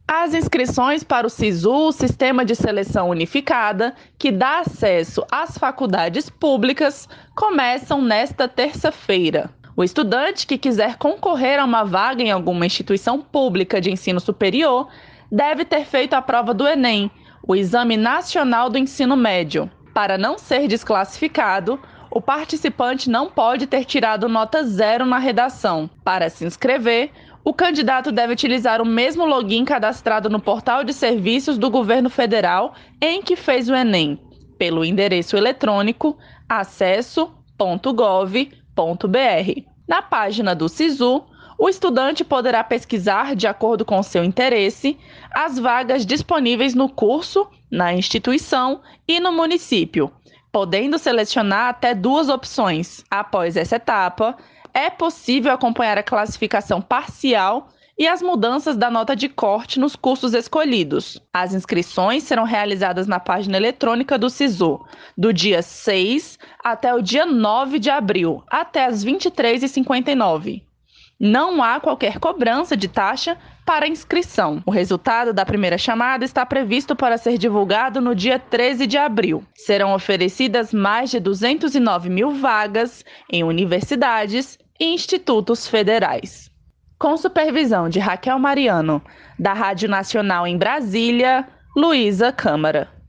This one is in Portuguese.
As inscrições para o SISU, Sistema de Seleção Unificada, que dá acesso às faculdades públicas, começam nesta terça-feira. O estudante que quiser concorrer a uma vaga em alguma instituição pública de ensino superior deve ter feito a prova do Enem, o Exame Nacional do Ensino Médio. Para não ser desclassificado, o participante não pode ter tirado nota 0 na redação. Para se inscrever, o candidato deve utilizar o mesmo login cadastrado no portal de serviços do governo federal em que fez o Enem, pelo endereço eletrônico acesso.gov.br. Na página do SISU, o estudante poderá pesquisar, de acordo com seu interesse, as vagas disponíveis no curso, na instituição e no município, podendo selecionar até 2 opções. Após essa etapa, é possível acompanhar a classificação parcial e as mudanças da nota de corte nos cursos escolhidos. As inscrições serão realizadas na página eletrônica do SISU, do dia 6 até o dia 9 de abril, até às 23h59. Não há qualquer cobrança de taxa para inscrição. O resultado da primeira chamada está previsto para ser divulgado no dia 13 de abril. Serão oferecidas mais de 209 mil vagas em universidades e institutos federais. Com supervisão de Raquel Mariano, da Rádio Nacional em Brasília, Luísa Câmara.